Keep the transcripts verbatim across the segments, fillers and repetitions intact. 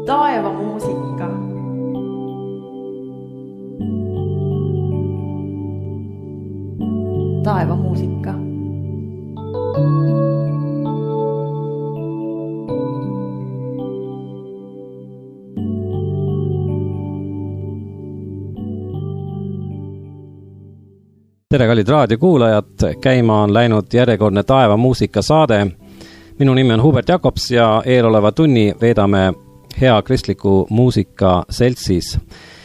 taevamuusika. Taevamuusika. Tere, kallid raadiokuulajad, käima on läinud järjekordne Taevamuusika saade. Minu nimi on Hubert Jakobs ja eeloleva tunni veedame Hea kristliku muusika seltsis.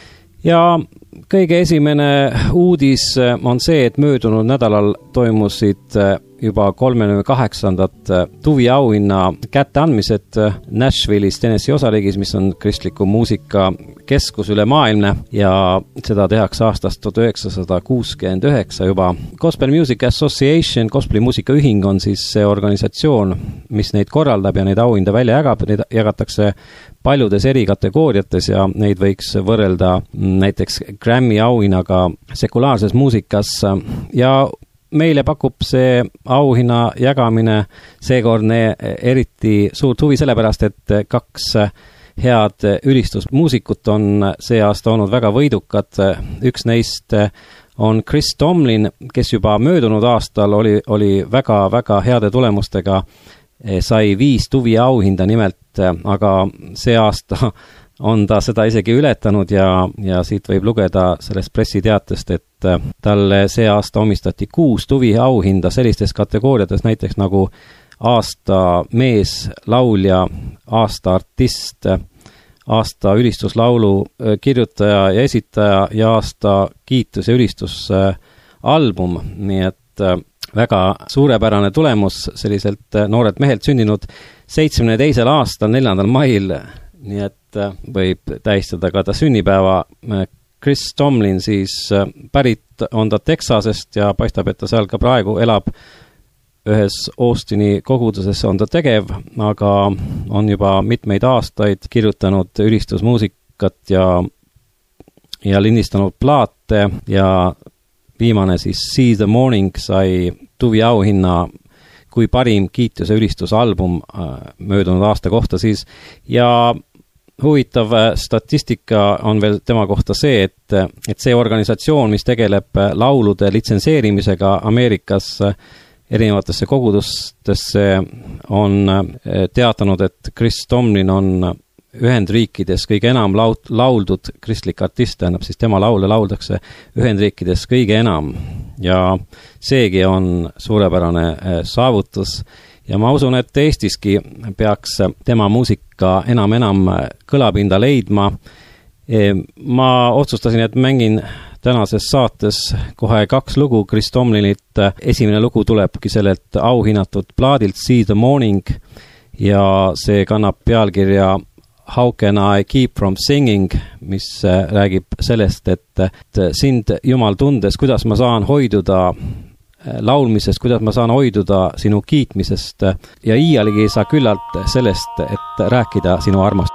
Ja kõige esimene uudis on see, et möödunud nädalal toimusid juba kolmekümne kaheksandat Tuvi auhinna kätteandmised Nashville'is, Tennessee osariigis, mis on kristliku muusika keskus üle maailmne ja seda tehakse aastast tuhat üheksasada kuuskümmend üheksa juba. Gospel Music Association, Gospeli muusikaühing on siis see organisatsioon, mis neid korraldab ja neid auhinda välja jagab. Neid jagatakse paljudes eri kategooriates ja neid võiks võrrelda näiteks Grammy auhinnaga sekulaarses muusikas ja meile pakub see auhinna jagamine seekordne eriti suurt huvi sellepärast, et kaks head ülistusmuusikut on see aasta olnud väga võidukad. Üks neist on Chris Tomlin, kes juba möödunud aastal oli, oli väga, väga heade tulemustega, sai viis Tuvi auhinda nimelt, aga see aasta on ta seda isegi ületanud ja, ja siit võib lugeda sellest pressiteatest, et talle see aasta omistati kuus Tuvi auhinda sellistes kategooriates näiteks nagu aasta mees, laulja, aasta artist, aasta ülistuslaulu kirjutaja ja esitaja ja aasta kiitus- ja ülistusalbum. Nii et väga suurepärane tulemus selliselt noorelt mehelt sündinud seitsmekümne teisel aastal, neljandal mail, nii et võib tähistada ka ta sünnipäeva. Chris Tomlin siis pärit on ta Texasest ja paistab, et ta seal ka praegu elab ühes Austini koguduses on ta tegev, aga on juba mitmeid aastaid kirjutanud ülistusmuusikat ja, ja lindistanud plaate ja viimane siis See the Morning sai Tuvi auhinna kui parim kiitus- ja ülistusalbum möödunud aasta kohta siis. Ja huvitav statistika on veel tema kohta see, et, et see organisatsioon, mis tegeleb laulude litsenseerimisega Ameerikas erinevatesse kogudustesse, on teatanud, et Chris Tomlin on Ühendriikides kõige enam laud, lauldud kristlik artist, tähendab siis tema laule lauldakse Ühendriikides kõige enam ja seegi on suurepärane saavutus ja ma usun, et Eestiski peaks tema muusika enam-enam kõlapinda leidma. Ma otsustasin, et mängin tänases saates kohe kaks lugu Chris Tomlinit. Esimene lugu tulebki sellelt auhinnatud plaadilt See the Morning ja see kannab pealkirja How can I keep from singing, mis räägib sellest, et, et sind Jumal tundes, kuidas ma saan hoiduda laulmisest, kuidas ma saan hoiduda sinu kiitmisest ja iialgi ei saa küllalt sellest, et rääkida sinu armast.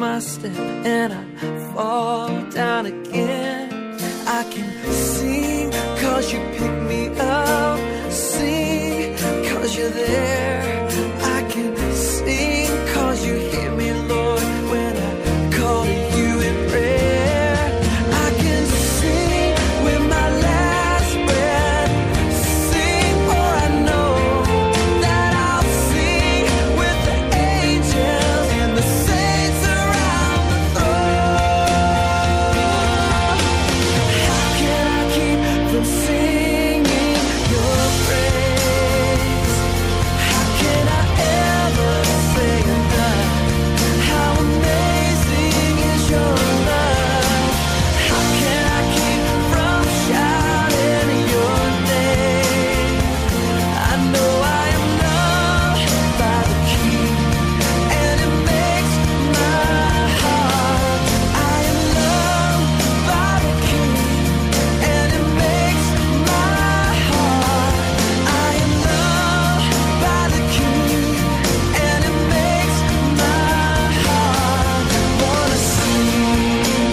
my step and I fall down again. I can sing cause you pick me up, sing cause you're there. I can sing cause you hear me, Lord, when I call to you in prayer. I can sing with my last breath, sing for I know that I'll sing with the angels and the saints around the throne. How can I keep from singing your praise? How can I ever say enough? How amazing is your love? How can I keep from shouting your name? I know I am loved by the King, and it makes my heart. I am loved by the King, and it makes my heart. I am loved by the King, and it makes my heart wanna sing.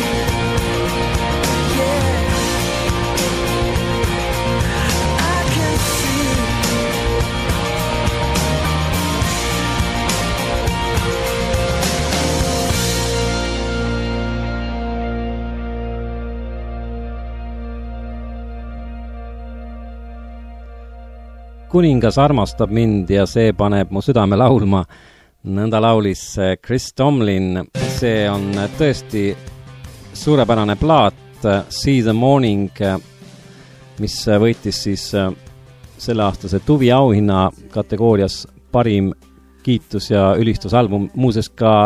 Yeah, I can sing. kuningas armastab mind ja see paneb mu südame laulma. Nõnda laulis Chris Tomlin. See on tõesti suurepärane plaat, See the Morning, mis võitis siis selleaastase Tuvi auhinna kategoorias parim kiitus ja ülistusalbum, muuseas ka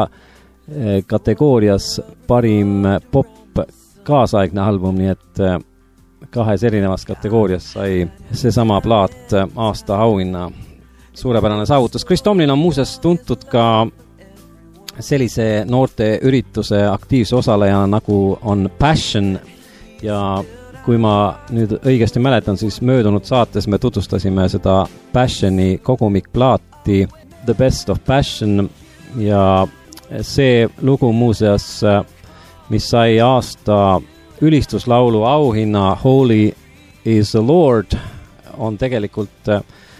kategoorias parim pop kaasaegne album, nii et kahes erinevas kategoorias sai seesama plaat aasta auhinna. Suurepärane saavutus. Chris Tomlin on muuseas tuntud ka sellise noorte ürituse aktiivse osalejana, nagu on Passion, ja kui ma nüüd õigesti mäletan, siis möödunud saates me tutvustasime seda Passioni kogumikplaati The Best of Passion, ja see lugu muuseas, mis sai aasta ülistuslaulu auhinna Holy is the Lord, on tegelikult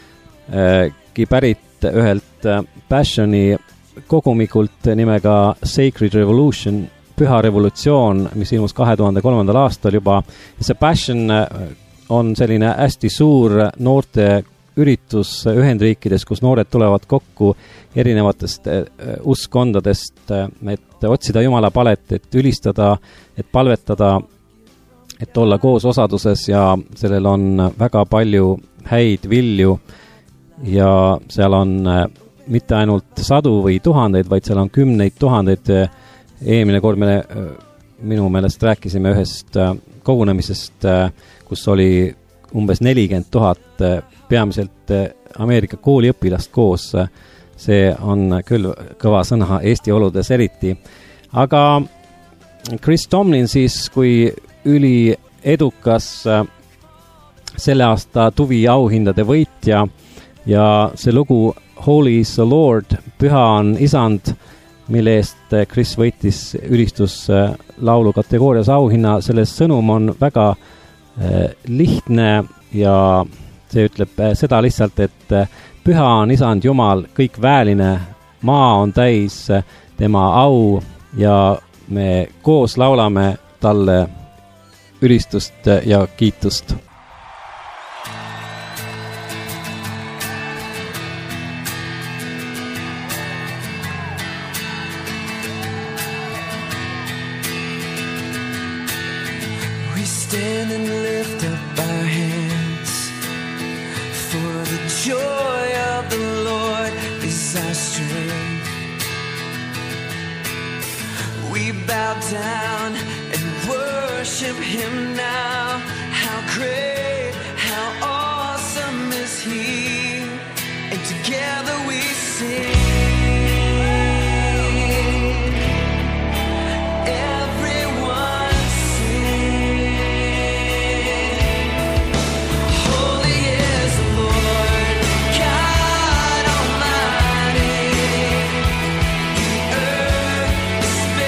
äh, pärit ühelt Passioni kogumikult nimega Sacred Revolution, Püha Revolutsioon, mis ilmus kahe tuhande kolmandal aastal juba. See Passion on selline hästi suur noorte üritus Ühendriikides, kus noored tulevad kokku erinevatest uskondadest, et otsida Jumala palet, et ülistada, et palvetada, et olla koos osaduses, ja sellel on väga palju häid vilju, ja seal on mitte ainult sadu või tuhandeid, vaid seal on kümneid tuhandeid. Eelmine kord me minu meelest rääkisime ühest kogunemisest, kus oli umbes nelikümmend tuhat peamiselt Ameerika kooliõpilast koos. See on küll kõva sõna Eesti oludes eriti. Aga Chris Tomlin siis, kui üli edukas selle aasta Tuvi auhindade võitja, ja see lugu Holy is the Lord, Püha on Isand, mille eest Chris võitis ülistuslaulu kategoorias auhinna. Selle sõnum on väga lihtne, ja see ütleb seda lihtsalt, et Püha on Isand Jumal, kõik vääline, maa on täis tema au, ja me koos laulame talle ülistust ja kiitust. Stand and lift up our hands, for the joy of the Lord is our strength. We bow down and worship Him now. How great, how awesome is He, and together we sing. Space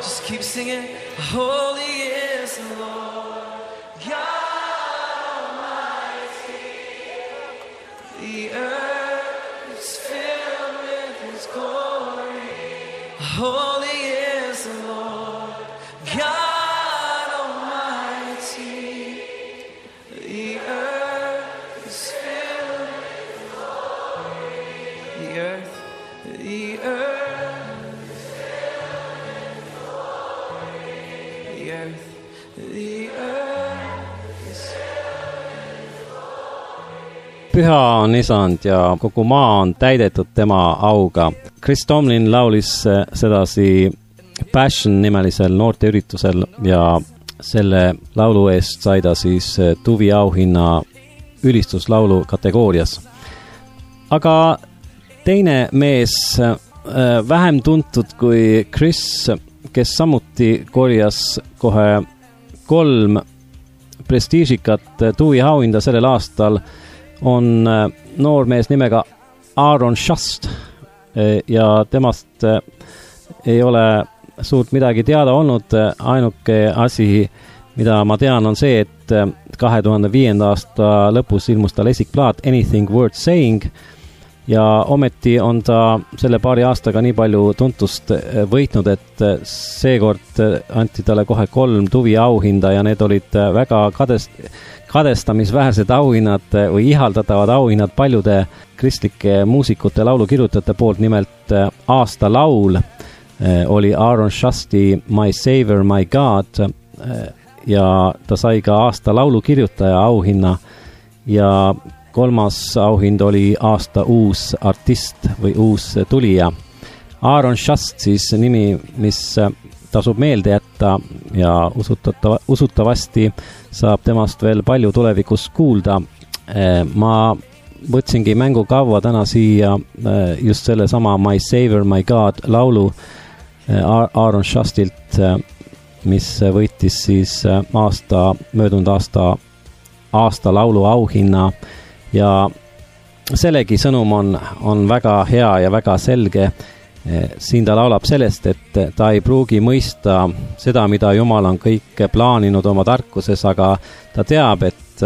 just keep singing. Holy is the Lord, God Almighty. The earth is filled with His glory. Holy is the Lord, God Almighty. The earth is filled with glory. The earth, the earth is filled with glory. The earth, the earth is filled with glory. Püha on Isand ja kogu maa on täidetud tema auga. Chris Tomlin laulis sedasi Passion nimelisel noorteüritusel ja selle laulu eest sai ta siis Tuvi auhinna ülistuslaulu kategoorias. Aga teine mees, vähem tuntud kui Chris, kes samuti korjas kohe kolm prestiižikat Tuvi auhinda sellel aastal, on noormees nimega Aaron Shust ja temast ei ole suurt midagi teada olnud. Ainuke asi, mida ma tean, on see, et kahe tuhande viienda aasta lõpus ilmus tal esikplaat Anything Worth Saying ja ometi on ta selle paari aastaga nii palju tuntust võitnud, et seekord anti talle kohe kolm Tuvi auhinda ja need olid väga kadest, kadestamisväärsed auhinnad või ihaldatavad auhinnad paljude kristlike muusikute laulukirjutajate poolt. Nimelt aasta laul oli Aaron Shusti My Savior, My God ja ta sai ka aasta laulukirjutaja auhinna ja kolmas auhind oli aasta uus artist või uus tulija. Aaron Shust siis nimi, mis tasub meelde jätta ja usutata, usutavasti saab temast veel palju tulevikus kuulda. Ma võtsingi mängu kaua täna siia just selle sama My Savior, My God laulu Aaron Shustilt, mis võitis siis aasta, möödunud aasta aasta laulu auhinna ja sellegi sõnum on, on väga hea ja väga selge. Siin ta laulab sellest, et ta ei pruugi mõista seda, mida Jumal on kõik plaaninud oma tarkuses, aga ta teab, et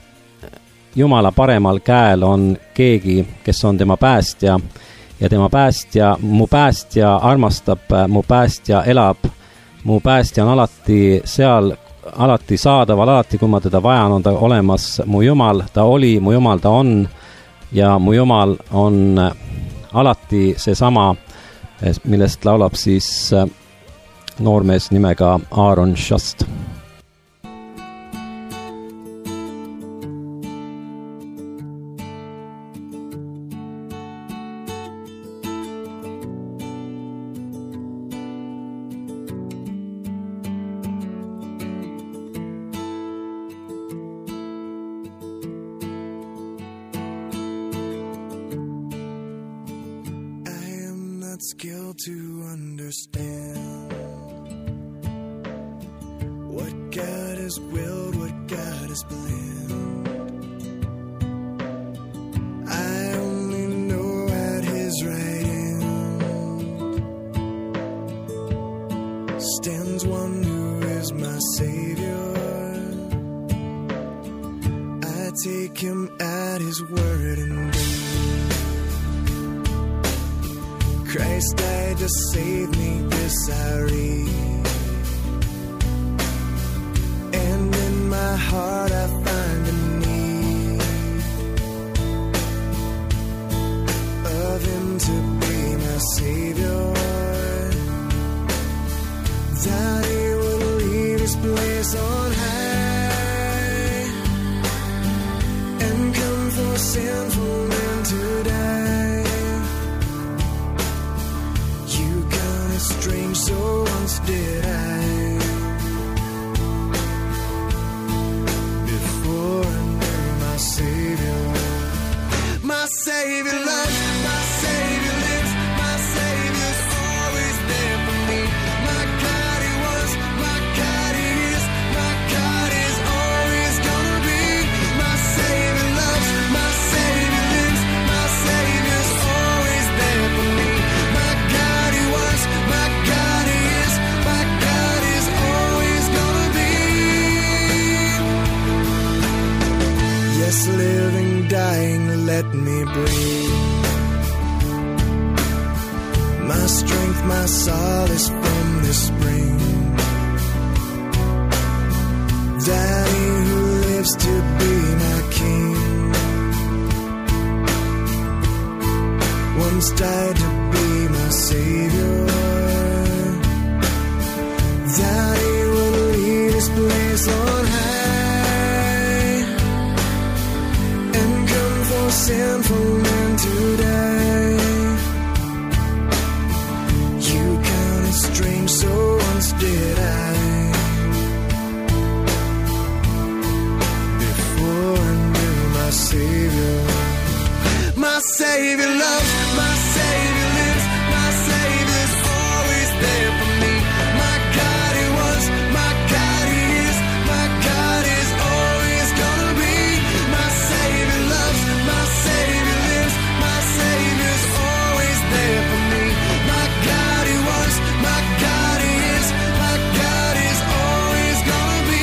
Jumala paremal käel on keegi, kes on tema päästja ja tema päästja, mu päästja armastab, mu päästja elab, mu päästja on alati seal, alati saadaval, alati kui ma teda vajan, on ta olemas. Mu Jumal ta oli, mu Jumal ta on ja mu Jumal on alati see sama, millest laulab siis noormees nimega Aaron Shust. Skill to understand what God has willed, what God has planned. I only know at His right hand stands one who is my Savior. I take Him at His word and do. Christ died to save me, this I read, and in my heart I find a need of Him to be my Savior, that He would leave His place on high and come for sinful men to die. Strange, so once did I, before I knew my Savior. My Savior loves, my Savior lives, my Savior's always there for me. My God He was, my God He is, my farthest from the spring. Daddy who lives to be my king once died to be my savior. Daddy will leave his place on high and come for sinful men today. You counted strange, so once did I. Before I knew my Savior, my Savior loves, my Savior lives, my Savior's always there for me. My God, He was, my God, He is, my God is always gonna be. My Savior loves, my Savior lives, my Savior's always there for me. My God, He was, my God, He is, my God is always gonna be.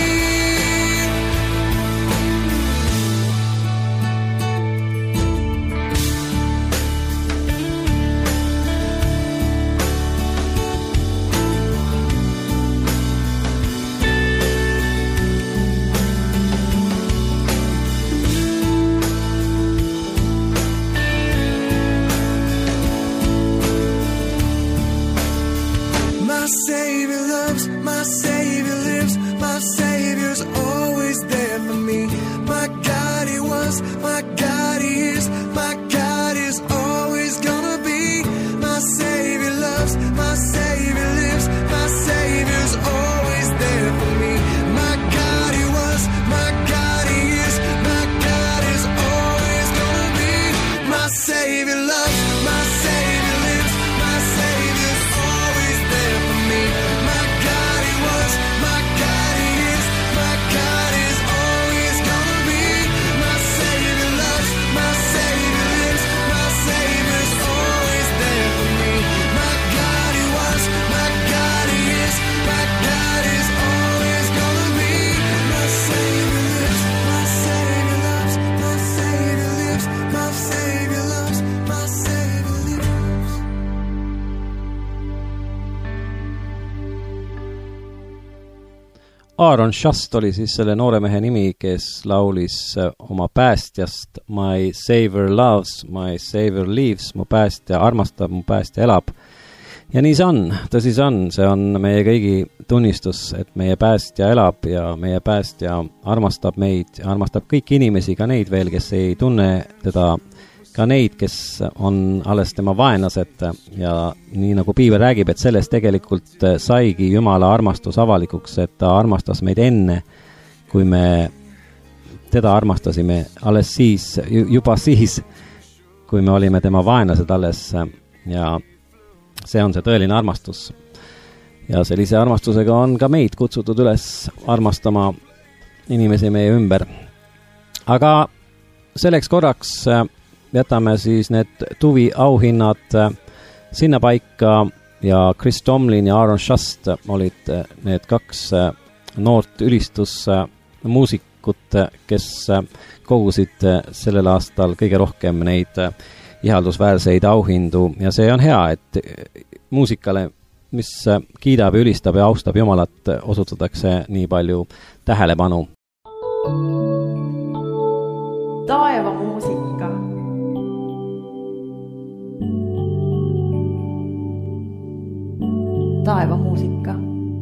My Savior loves, my Savior lives, my Savior's always there for me. My God, He was, my God, He is, my God is always gonna be. My Savior loves, my Savior lives, my Savior's always there for me. My God, He was, my God, He is, my God is always gonna be. My Savior loves, my Savior lives, my Savior's always there for me. My God, He was, my God, He is, my God is always gonna be. My Savior loves, my Savior lives, my Savior's always there for me. My God, He was, my God, He is, my God is always gonna be. My Savior lives, my Savior loves, my Savior lives, my Savior loves, my Savior lives. Aaron Shust oli siis selle noore mehe nimi, kes laulis oma päästjast My Savior loves, my Savior lives, mu päästja armastab, mu päästja elab. Ja nii see on, tõsi see on, see on meie kõigi tunnistus, et meie päästja elab ja meie päästja armastab meid ja armastab kõiki inimesi, ka neid veel, kes ei tunne teda, ka neid, kes on alles tema vaenlased ja nii nagu Piibel räägib, et sellest tegelikult saigi Jumala armastus avalikuks, et ta armastas meid enne, kui me teda armastasime alles siis, juba siis, kui me olime tema vaenlased alles ja see on see tõeline armastus. Ja sellise armastusega on ka meid kutsutud üles armastama inimesi meie ümber. Aga selleks korraks jätame siis need tuvi auhinnad sinna paika ja Chris Tomlin ja Aaron Shust olid need kaks noort ülistusmuusikut, kes kogusid sellel aastal kõige rohkem neid ihaldusväärseid auhindu ja see on hea, et muusikale, mis kiidab ja ülistab ja austab Jumalat, osutatakse nii palju tähelepanu. Taeva muusika. Taeva muusika.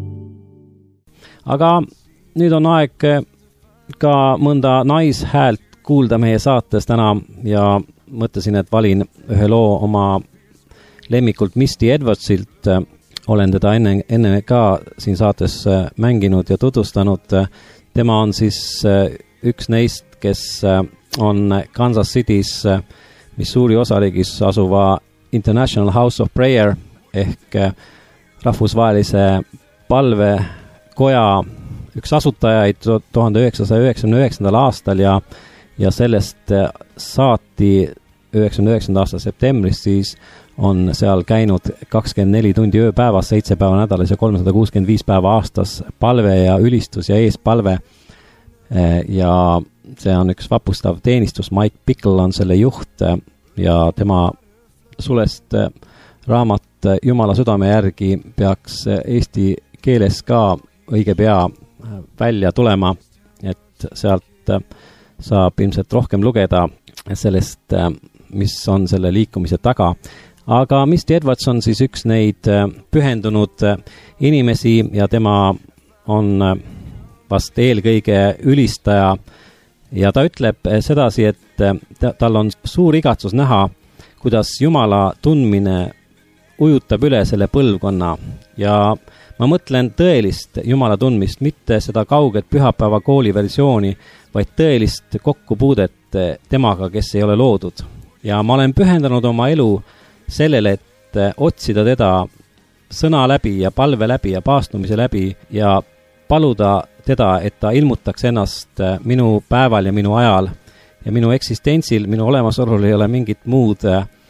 Aga nüüd on aeg ka mõnda naishäält kuulda meie saates täna ja mõtlesin, et valin ühe loo oma lemmikult Misty Edwardsilt. Olen teda enne, enne ka siin saates mänginud ja tutvustanud. Tema on siis üks neist, kes on Kansas City's Missouri osariigis asuva International House of Prayer ehk rahvusvahelise palvekoja üks asutajaid tuhande üheksasaja üheksakümne üheksandal aastal ja, ja sellest saati üheksakümne üheksanda aasta septembris siis on seal käinud kakskümmend neli tundi ööpäevas, seitse päeva nädalas ja kolmsada kuuskümmend viis päeva aastas palve ja ülistus ja eespalve. Ja see on üks vapustav teenistus, Mike Pickle on selle juht ja tema sulest raamat Jumala südame järgi peaks eesti keeles ka õige pea välja tulema, et sealt saab ilmselt rohkem lugeda sellest, mis on selle liikumise taga. Aga Misty Edwards on siis üks neid pühendunud inimesi ja tema on vast eelkõige ülistaja ja ta ütleb sedasi, et tal on suur igatsus näha, kuidas Jumala tundmine ujutab üle selle põlvkonna ja ma mõtlen tõelist Jumala tundmist, mitte seda kauget pühapäeva kooli versiooni, vaid tõelist kokkupuudet temaga, kes ei ole loodud. Ja ma olen pühendanud oma elu sellele, et otsida teda sõna läbi ja palve läbi ja paastumise läbi ja paluda teda, et ta ilmutaks ennast minu päeval ja minu ajal ja minu eksistentsil, minu olemasolul ei ole mingit muud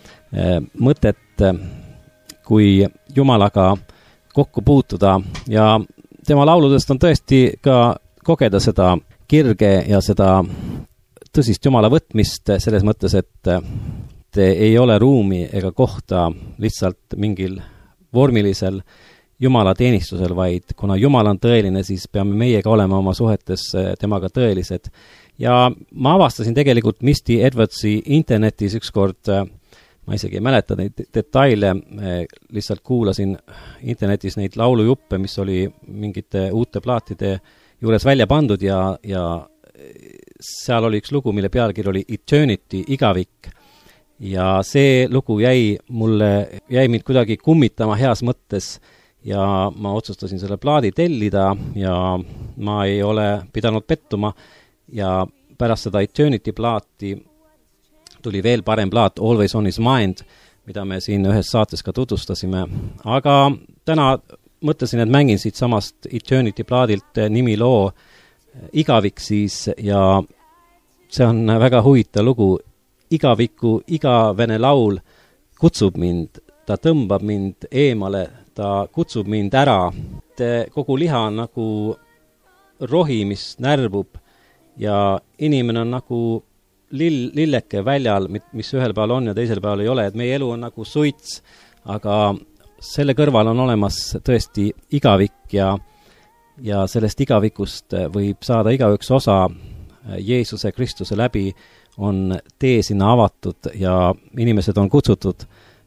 mõtet kui Jumalaga kokku puutuda ja tema lauludest on tõesti ka kogeda seda kirge ja seda tõsist Jumala võtmist selles mõttes, et ei ole ruumi ega kohta lihtsalt mingil vormilisel Jumala teenistusel, vaid kuna Jumal on tõeline, siis peame meiega olema oma suhetes temaga tõelised. Ja ma avastasin tegelikult Misty Edwardsi internetis ükskord, ma isegi ei mäleta neid detaile, lihtsalt kuulasin internetis neid laulujuppe, mis oli mingite uute plaatide juures välja pandud ja, ja seal oli üks lugu, mille pealkiri oli Eternity, igavik. Ja see lugu jäi mulle, jäi mind kuidagi kummitama heas mõttes ja ma otsustasin selle plaadi tellida ja ma ei ole pidanud pettuma ja pärast seda Eternity plaati tuli veel parem plaat Always on his mind, mida me siin ühes saates ka tutvustasime. Aga täna mõtlesin, et mängin siit samast Eternity plaadilt nimi loo Igavik siis ja see on väga huvitav lugu. Igaviku igavene laul kutsub mind, ta tõmbab mind eemale, ta kutsub mind ära. Kogu liha on nagu rohi, mis närvub ja inimene on nagu lill, lilleke väljal, mis ühel päeval on ja teisel päeval ei ole, et meie elu on nagu suits, aga selle kõrval on olemas tõesti igavik ja, ja sellest igavikust võib saada igaüks osa Jeesuse Kristuse läbi, on tee sinna avatud ja inimesed on kutsutud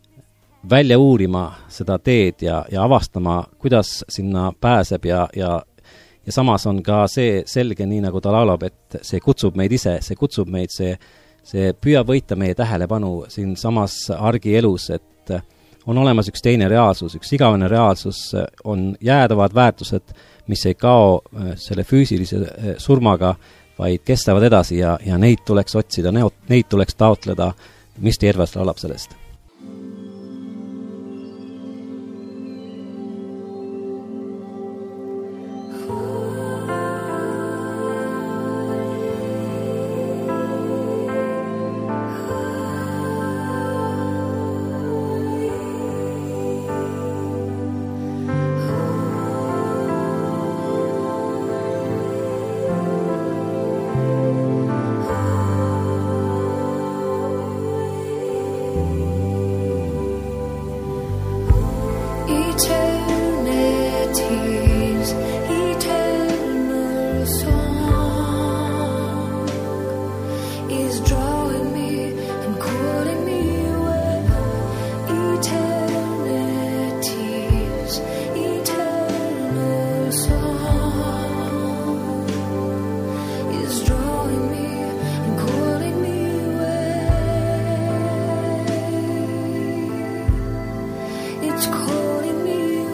välja uurima seda teed ja, ja avastama, kuidas sinna pääseb ja, ja, ja samas on ka see selge, nii nagu ta laulab, et see kutsub meid ise, see kutsub meid, see, see püüab võita meie tähelepanu siin samas argielus, et on olemas üks teine reaalsus, üks igavene reaalsus, on jäädavad väärtused, mis ei kao selle füüsilise surmaga, vaid kestavad edasi ja, ja neid tuleks otsida, neid tuleks taotleda. Misty Edwards laulab sellest. It's calling me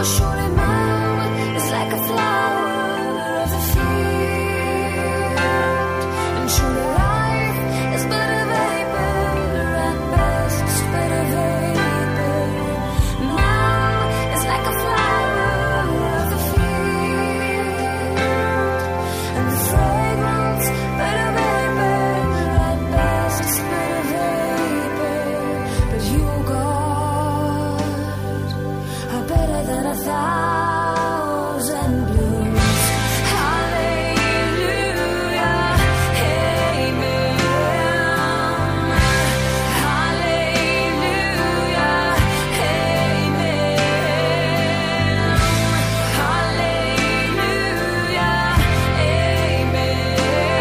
Or surely man is like a flower of the field, and surely life is but a vapor, at best but a vapor. Man is like a flower of the field, and the fragrance but a vapor, at best but a vapor. But you, God, are better than a thousand blooms. Hallelujah, amen. Hallelujah, amen. Hallelujah, amen.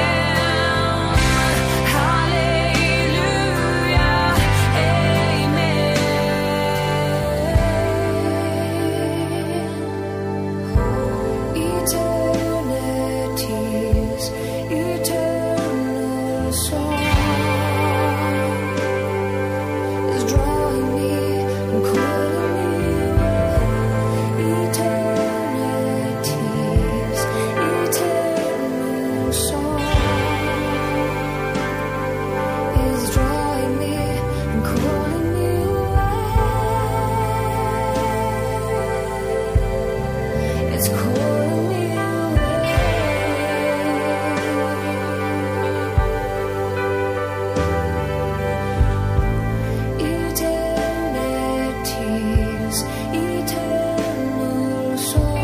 Hallelujah, eternity's eternal song is drawing me and calling me away. Eternity's eternal song is drawing me and calling me away. It's calling me away. Eternity's eternal song.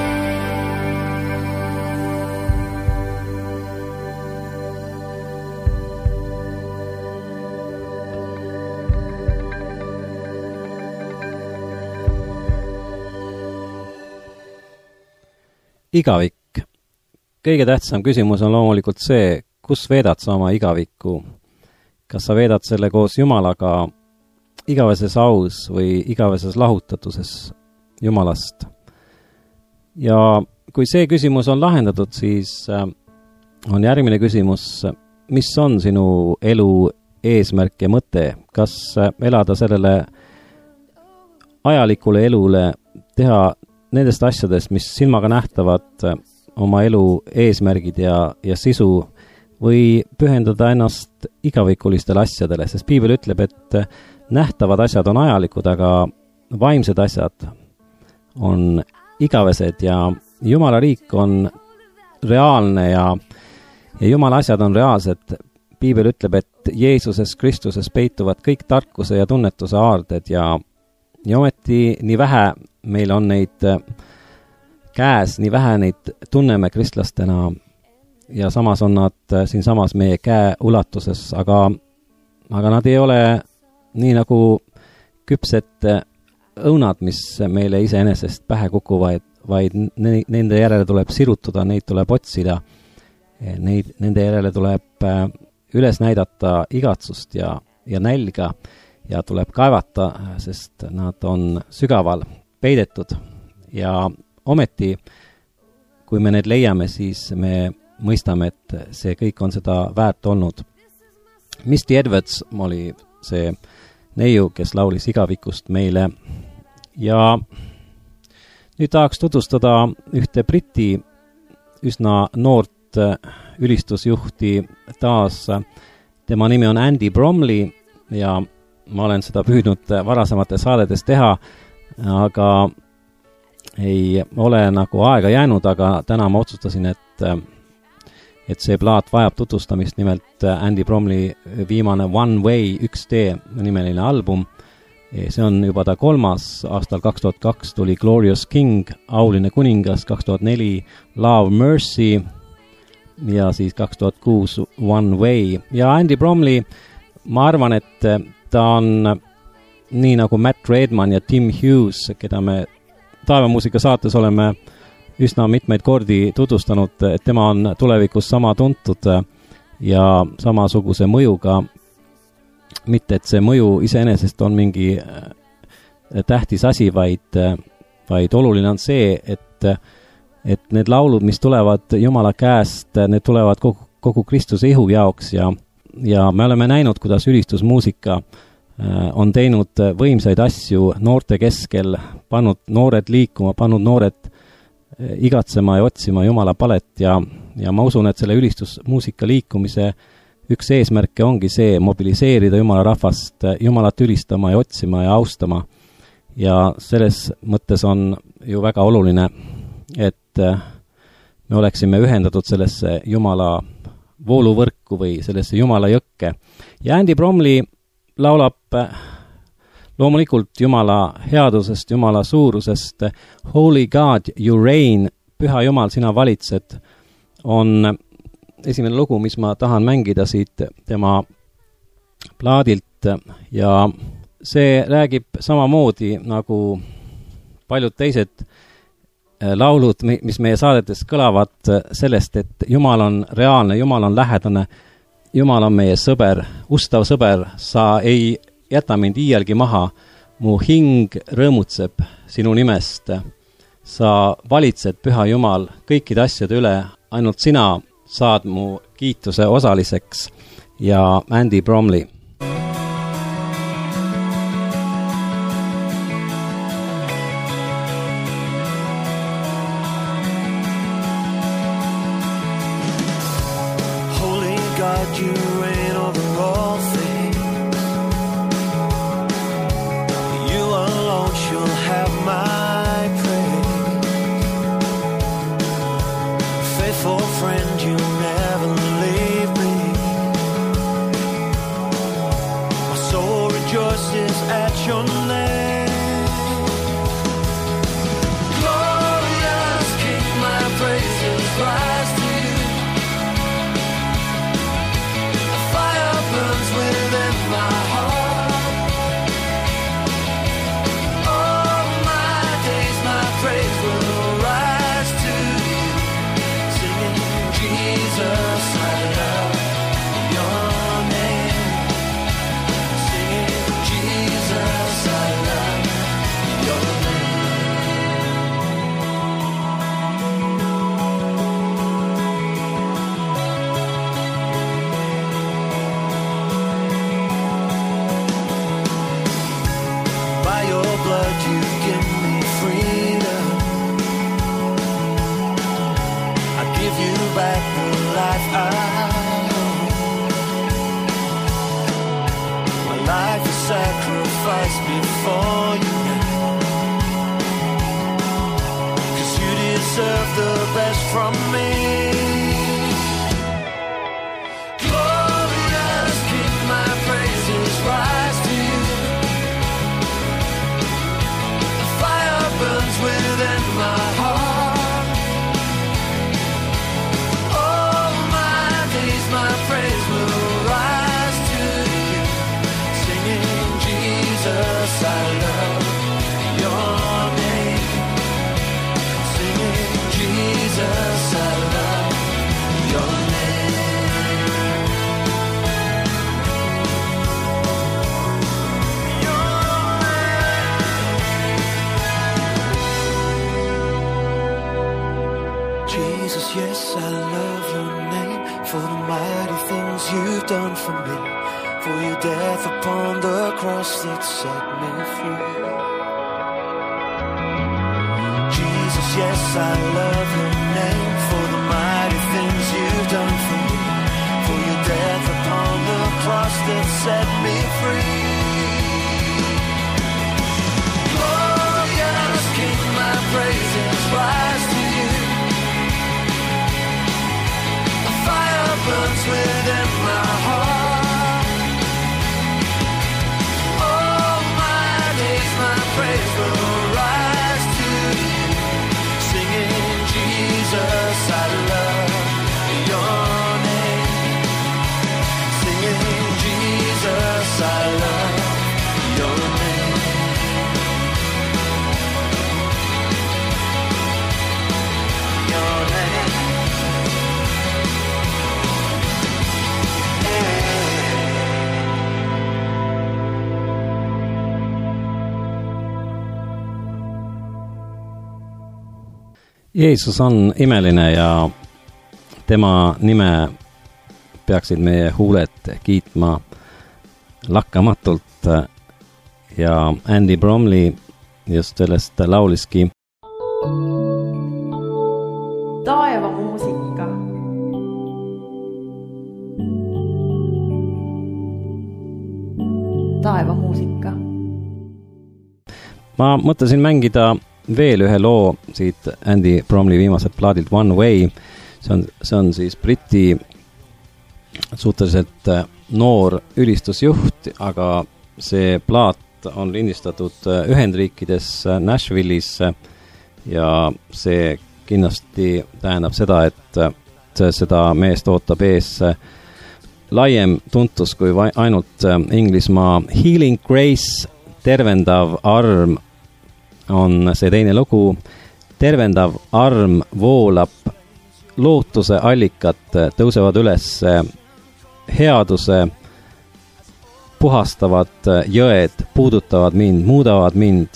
Igavik. Kõige tähtsam küsimus on loomulikult see, kus veedad sa oma igavikku. Kas sa veedad selle koos Jumalaga igaveses aus või igaveses lahutatuses Jumalast? Ja kui see küsimus on lahendatud, siis äh, on järgmine küsimus, mis on sinu elu eesmärk ja mõte? Kas äh, elada sellele ajalikule elule, teha nendest asjadest, mis silmaga nähtavad, äh, oma elu eesmärgid ja, ja sisu, või pühendada ennast igavikulistele asjadele, sest piibel ütleb, et äh, nähtavad asjad on ajalikud, aga vaimsed asjad on igavesed ja Jumala riik on reaalne ja, ja Jumala asjad on reaalsed. Piibel ütleb, et Jeesuses Kristuses peituvad kõik tarkuse ja tunnetuse aarded ja, ja ometi nii vähe meil on neid käes, nii vähe neid tunneme kristlastena ja samas on nad siin samas meie käe ulatuses, aga, aga nad ei ole nii nagu küpsed õunad, mis meile iseenesest pähe kukuvad, vaid ne, nende järele tuleb sirutuda, neid tuleb otsida, neid, nende järele tuleb üles näidata igatsust ja, ja nälga ja tuleb kaevata, sest nad on sügaval peidetud ja ometi, kui me need leiame, siis me mõistame, et see kõik on seda väärt olnud. Misty Edwards oli see neiu, kes laulis igavikust meile ja nüüd tahaks tutvustada ühte Briti üsna noort ülistusjuhti taas. Tema nimi on Andy Bromley ja ma olen seda püüdnud varasemate saadetes teha, aga ei ole nagu aega jäänud, aga täna ma otsustasin, et, et see plaat vajab tutvustamist, nimelt Andy Bromley viimane One Way üks tee nimeline album. See on juba ta kolmas, aastal kaks tuhat kaks tuli Glorious King, auline kuningas, kaks tuhat neli Love Mercy ja siis kaks tuhat kuus One Way. Ja Andy Bromley, ma arvan, et ta on nii nagu Matt Redman ja Tim Hughes, keda me Taevamuusika saates oleme üsna mitmeid kordi tutvustanud, et tema on tulevikus sama tuntud ja samasuguse mõjuga. Mitte, et see mõju iseenesest on mingi tähtis asi, vaid, vaid oluline on see, et, et need laulud, mis tulevad Jumala käest, need tulevad kogu, kogu Kristuse ihu jaoks ja, ja me oleme näinud, kuidas ülistusmuusika on teinud võimsaid asju noorte keskel, pannud noored liikuma, pannud noored igatsema ja otsima Jumala palet ja, ja ma usun, et selle ülistusmuusika liikumise üks eesmärke ongi see, mobiliseerida Jumala rahvast Jumalat ülistama ja otsima ja austama. Ja selles mõttes on ju väga oluline, et me oleksime ühendatud sellesse Jumala vooluvõrku või sellesse Jumala jõkke. Ja Andy Bromley laulab loomulikult Jumala headusest, Jumala suurusest. Holy God, you reign, püha Jumal, sina valitsed, on esimene lugu, mis ma tahan mängida siit tema plaadilt ja see räägib samamoodi nagu paljud teised laulud, mis meie saadetes kõlavad sellest, et Jumal on reaalne, Jumal on lähedane, Jumal on meie sõber, ustav sõber, sa ei jäta mind iialgi maha, mu hing rõõmutseb sinu nimest, sa valitsed, püha Jumal, kõikide asjade üle, ainult sina saad mu kiituse osaliseks ja Andy Bromley. Holy God, you reign over all things. You alone shall have my praise. Faithful friend, you never leave me. My soul rejoices at your name. Glorious King, my praises rise to you. A fire burns within my heart. All my days my praise will rise to you. Singing Jesus, I love your name. Singing Jesus, I love your name. By your blood you give me freedom. I give you back the life I own. My life is sacrificed before you now. 'Cause you deserve the best from me. Glorious King, my praises rise to you. The fire burns within my heart. All my days my praise will rise to you. Singing Jesus, I love your name. Singing Jesus, I love your name. Your name. Jesus, yes, I love your name. For the mighty things you've done for me. For your death upon the cross that set me free. Jesus, yes, I love your name. For the mighty things you've done for me. For your death upon the cross that set me free. Glorious King, my praises rise to you. A fire burns within my heart. All my days my praise will rise to you. Singing Jesus, I love your name. Singing Jesus, I love your name. Your name. Jeesus on imeline ja tema nime peaksid meie huuled kiitma lakkamatult ja Andy Bromley just sellest lauliski. Taeva muusika. Taeva muusika. Ma mõtlesin mängida veel ühe loo siit Andy Bromley viimaselt plaadilt One Way. See on, see on siis Briti suhteliselt noor ülistusjuht, aga see plaat on lindistatud Ühendriikides Nashville'is ja see kindlasti tähendab seda, et seda meest ootab ees laiem tuntus kui ainult Inglismaa. Healing Grace, tervendav arm on see teine lugu. Tervendav arm voolab, lootuse allikad tõusevad üles, headuse puhastavad jõed puudutavad mind, muudavad mind.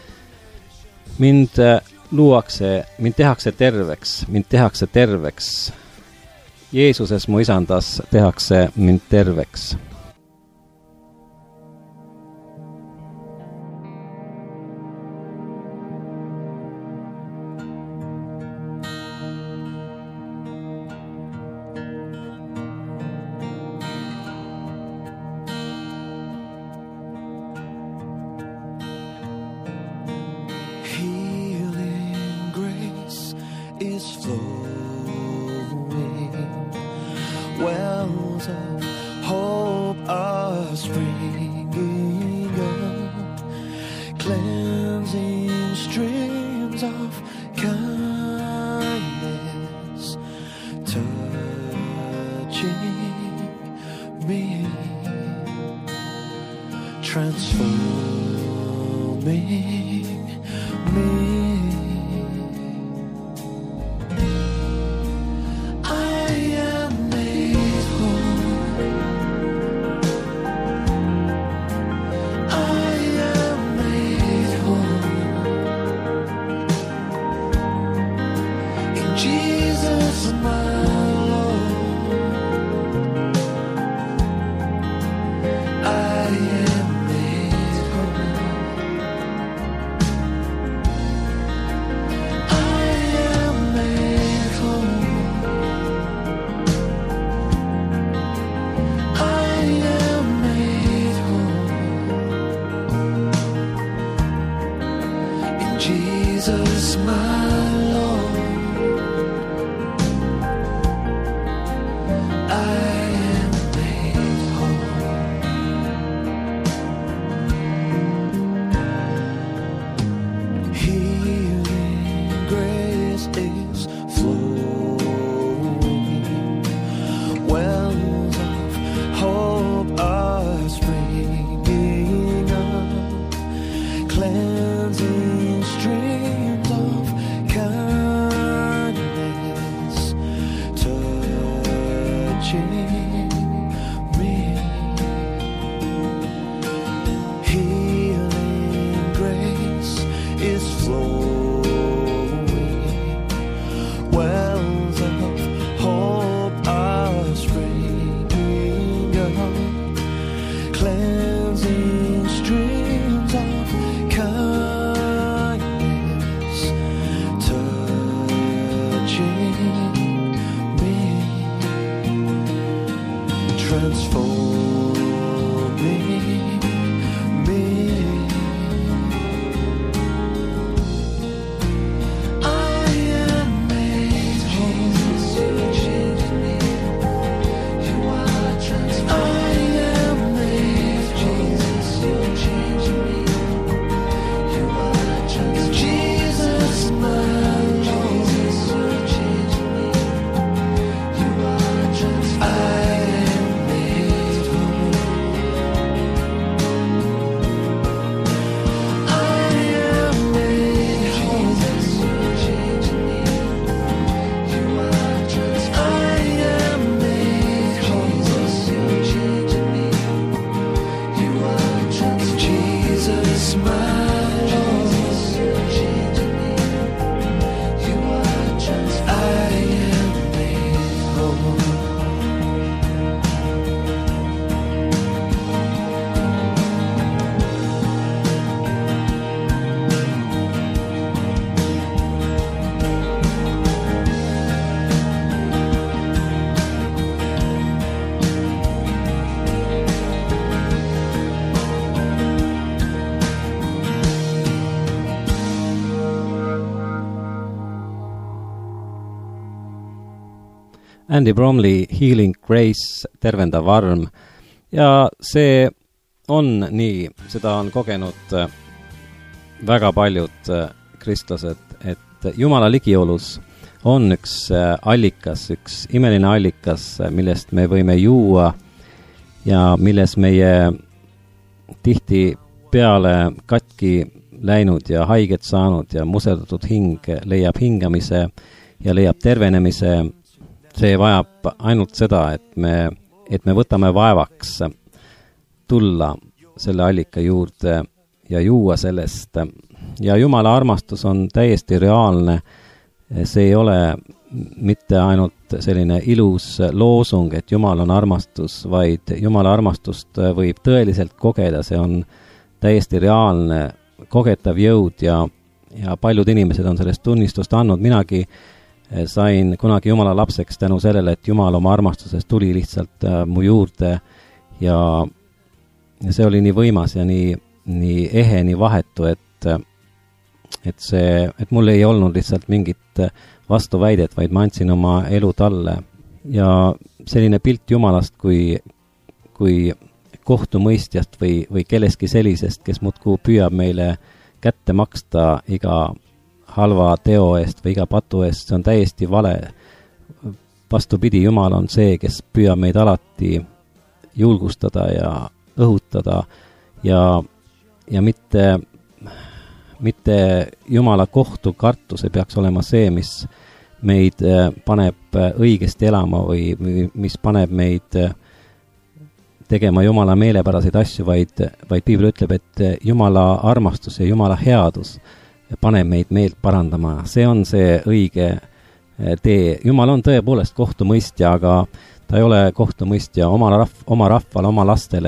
Mind luuakse, mind tehakse terveks, mind tehakse terveks. Jeesuses mu isandas tehakse mind terveks. I am made Andy Bromley Healing Grace, tervendav arm. Ja see on nii, seda on kogenud väga paljud kristlased, et Jumala ligiolus on üks allikas, üks imeline allikas, millest me võime juua ja milles meie tihti peale katki läinud ja haiget saanud ja muserdatud hing leiab hingamise ja leiab tervenemise. See vajab ainult seda, et me, et me võtame vaevaks tulla selle allika juurde ja juua sellest. Ja Jumala armastus on täiesti reaalne. See ei ole mitte ainult selline ilus loosung, et Jumal on armastus, vaid Jumala armastust võib tõeliselt kogeda. See on täiesti reaalne kogetav jõud ja, ja paljud inimesed on sellest tunnistust andnud. Minagi sain kunagi Jumala lapseks tänu sellele, et Jumal oma armastusest tuli lihtsalt mu juurde ja, ja see oli nii võimas ja nii, nii ehe, nii vahetu, et, et, see, et mul ei olnud lihtsalt mingit vastuväidet, vaid ma andsin oma elu talle. Ja selline pilt Jumalast kui, kui kohtumõistjast või, või kelleski sellisest, kes muudkui püüab meile kätte maksta iga halva teo eest või iga patu eest, see on täiesti vale. Vastupidi, Jumal on see, kes püüab meid alati julgustada ja õhutada ja, ja mitte, mitte Jumala kohtu kartus ei peaks olema see, mis meid paneb õigesti elama või, või mis paneb meid tegema Jumala meelepäraseid asju, vaid, vaid Piibel ütleb, et Jumala armastus ja Jumala headus paneb meid meelt parandama. See on see õige tee. Jumal on tõepoolest kohtumõistja, aga ta ei ole kohtumõistja oma, rahv, oma rahvale, oma lastele.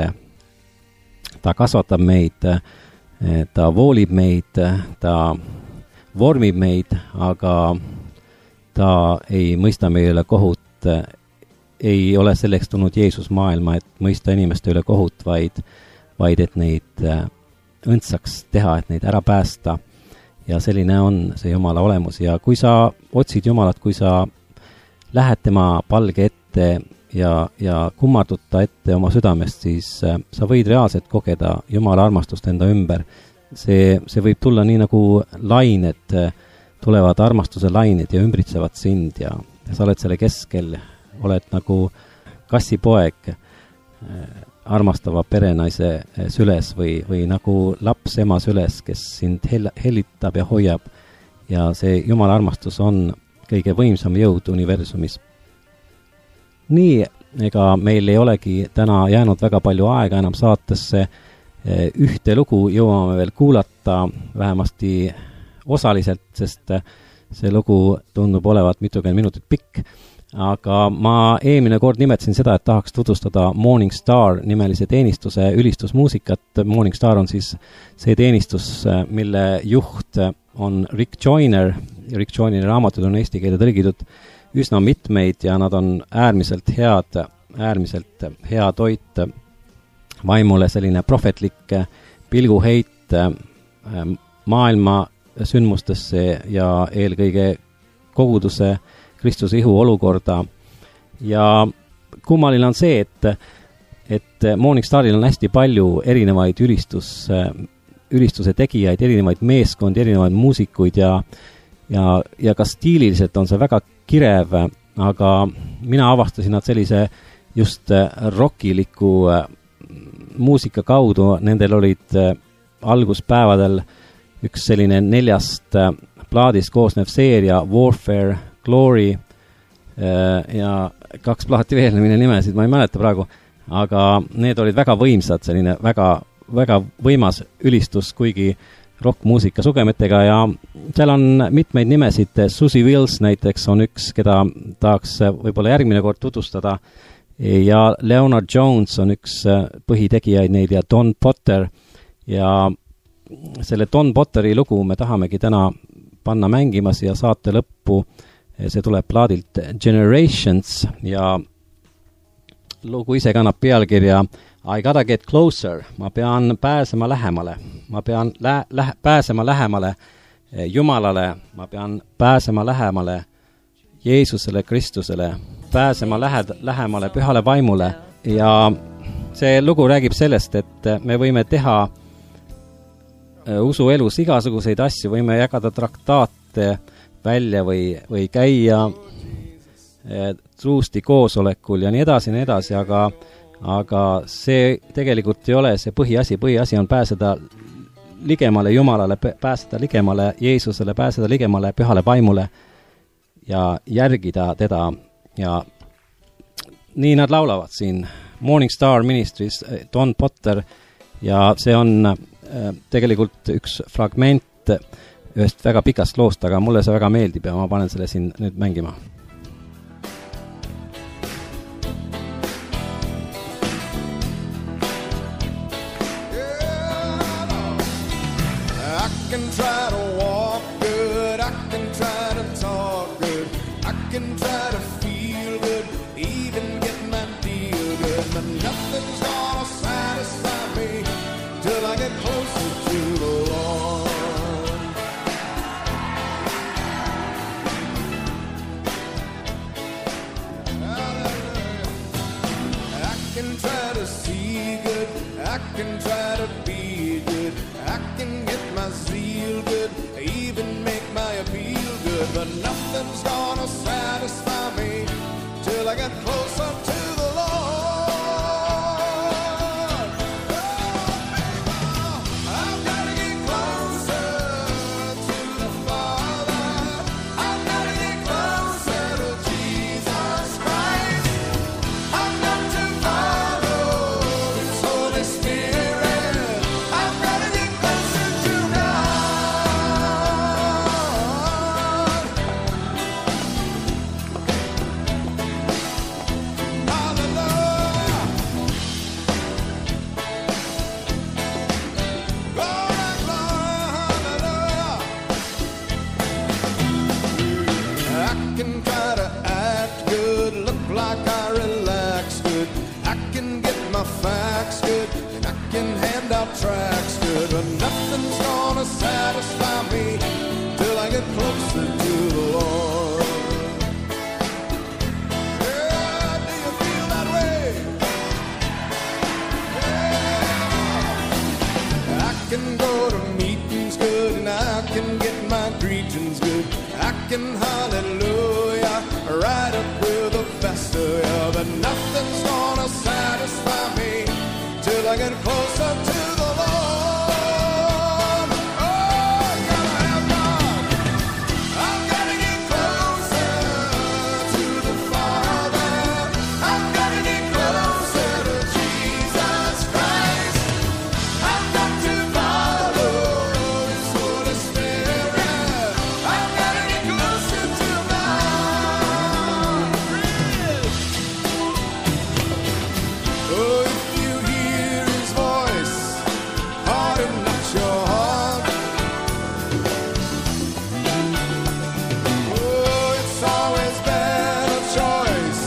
Ta kasvatab meid, ta voolib meid, ta vormib meid, aga ta ei mõista meile kohut. Ei ole selleks tulnud Jeesus maailma, et mõista inimeste üle kohut, vaid, vaid et neid õndsaks teha, et neid ära päästa. Ja selline on see Jumala olemus. Ja kui sa otsid Jumalat, kui sa lähed tema palge ette ja, ja kummardud ta ette oma südamest, siis sa võid reaalselt kogeda Jumala armastust enda ümber. See, see võib tulla nii nagu lained, tulevad armastuse lained ja ümbritsevad sind ja, ja sa oled selle keskel, oled nagu kassipoeg armastava perenaise süles või, või nagu laps ema süles, kes sind hel- hellitab ja hoiab. Ja see Jumala armastus on kõige võimsam jõud universumis. Nii, ega meil ei olegi täna jäänud väga palju aega enam saatesse. Ühte lugu jõuame veel kuulata vähemasti osaliselt, sest see lugu tundub olevat mitukümmend minutit pikk. Aga ma eelmine kord nimetasin seda, et tahaks tutvustada Morning Star nimelise teenistuse ülistusmuusikat. Morning Star on siis see teenistus, mille juht on Rick Joyner. Rick Joyneri raamatud on eesti keelde tõlgitud üsna mitmeid ja nad on äärmiselt head, äärmiselt hea toit vaimule, selline prohvetlik pilguheit maailma sündmustesse ja eelkõige koguduse Kristuse ihu olukorda. Ja kummaline on see, et, et Morning Staril on hästi palju erinevaid ülistus, ülistuse tegijaid, erinevaid meeskondi, erinevaid muusikuid ja, ja, ja ka stiililiselt on see väga kirev, aga mina avastasin nad sellise just rockiliku muusika kaudu. Nendel olid alguspäevadel üks selline neljast plaadist koosnev seeria Warfare, Glory ja kaks plaati veel, mille nimesid ma ei mäleta praegu, aga need olid väga võimsad, selline väga, väga võimas ülistus, kuigi rockmuusika sugemetega ja seal on mitmeid nimesid. Susie Wills näiteks on üks, keda tahaks võib-olla järgmine kord tutvustada ja Leonard Jones on üks põhitegijaid neid ja Don Potter ja selle Don Potteri lugu me tahamegi täna panna mängimas ja saate lõppu. See tuleb plaadilt Generations ja lugu ise kannab pealkirja I gotta get closer. Ma pean pääsema lähemale. Ma pean lä- lä- pääsema lähemale Jumalale. Ma pean pääsema lähemale Jeesusele, Kristusele. pääsema lähed, lähemale pühale vaimule ja see lugu räägib sellest, et me võime teha usuelus igasuguseid asju, võime jagada traktaate välja või, või käia truusti koosolekul ja nii edasi, nii edasi, aga, aga see tegelikult ei ole see põhiasi. Põhiasi on pääseda ligemale Jumalale, pääseda ligemale Jeesusele, pääseda ligemale pühale vaimule ja järgida teda. Ja nii nad laulavad siin Morning Star Ministries, Don Potter, ja see on tegelikult üks fragment ühest väga pikast loost, aga mulle see väga meeldib ja ma panen selle siin nüüd mängima. I can try to walk good, I can try to talk good, I can try to feel good, even get my deal good, but nothing's gonna satisfy me till I get closer to the Lord. I can try to see good, I can try to be good, I can get my zeal good, even make my appeal good, but nothing's gonna satisfy me till I get closer to the Lord. Oh, I've gotta get closer to the Father. I've gotta get closer to Jesus Christ. I've got to follow His Holy Spirit. I've gotta get closer to facts good, and I can hand out tracks good, but nothing's gonna satisfy me till I get closer to the Lord. Yeah, do you feel that way? Yeah. I can go to meetings good, and I can get my greetings good, I can hallelujah right up with the best of you, but nothing's gonna satisfy me till I get closer to the Lord. Oh, I gotta have God. I've gotta get closer to the Father. I've gotta get closer to Jesus Christ. I've got to follow His Holy Spirit. I've gotta get closer to God. Oh, if you hear His voice, harden not your heart. Oh, it's always been a choice.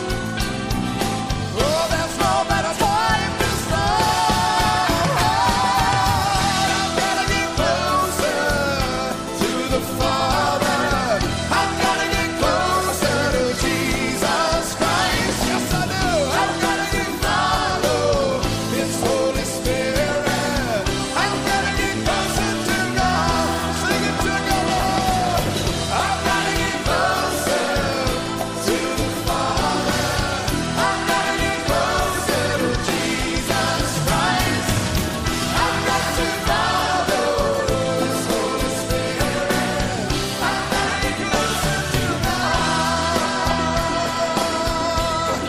Oh, there's no better time to start. I've gotta get closer to the Father. I've gotta get closer to Jesus Christ. Yes, I do. I've gotta get follow His Holy Spirit. I've gotta get closer to God. Sing it to God, Lord. I've gotta get closer to the Father. I've gotta get closer to Jesus Christ. I've got to follow His Holy Spirit. I've gotta get closer to God.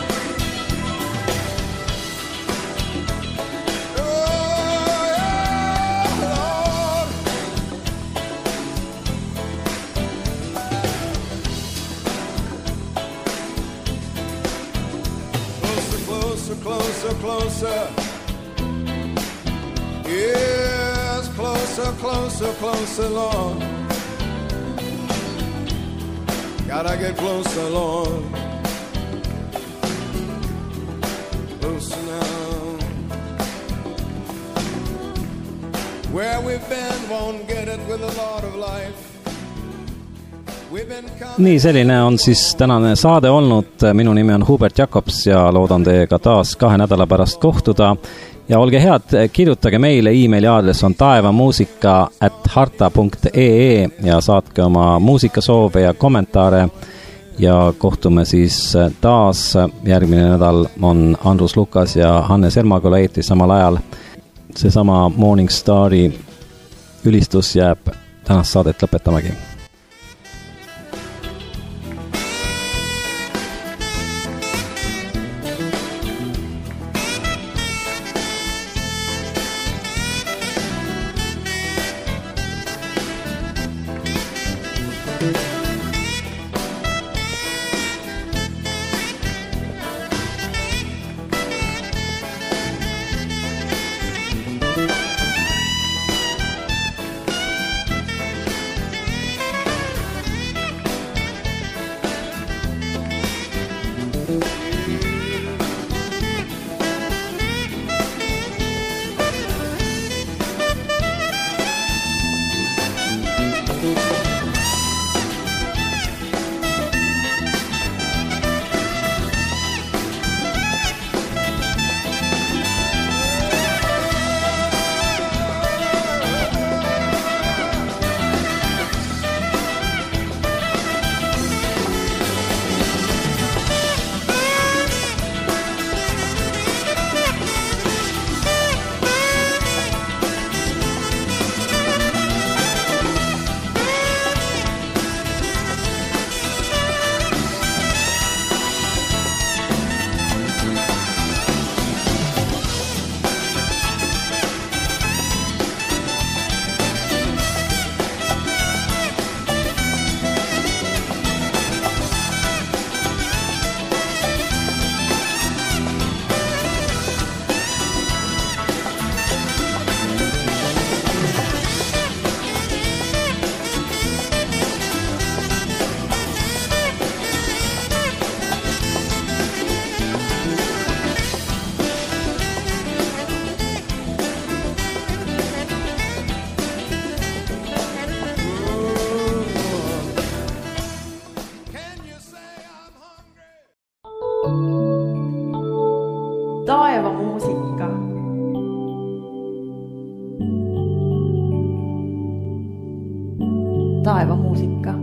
Oh, yeah, Lord. Closer, closer, closer, closer. Yes, closer, closer, closer, Lord. Gotta get closer, Lord. Closer now. Where we've been won't get it with the Lord of life. nii, selline on siis tänane saade olnud. Minu nimi on Hubert Jakobs ja loodan teiega taas kahe nädala pärast kohtuda. Ja olge head, kirjutage meile, e-maili aadress on taevamuusika at harta punkt ee ja saatke oma muusikasoove ja kommentaare. Ja kohtume siis taas. Järgmine nädal on Andrus Lukas ja Hannes Ermakola eetris samal ajal. Seesama Morning Stari ülistus jääb tänast saadet lõpetamagi. Taevamuusika. Taevamuusika.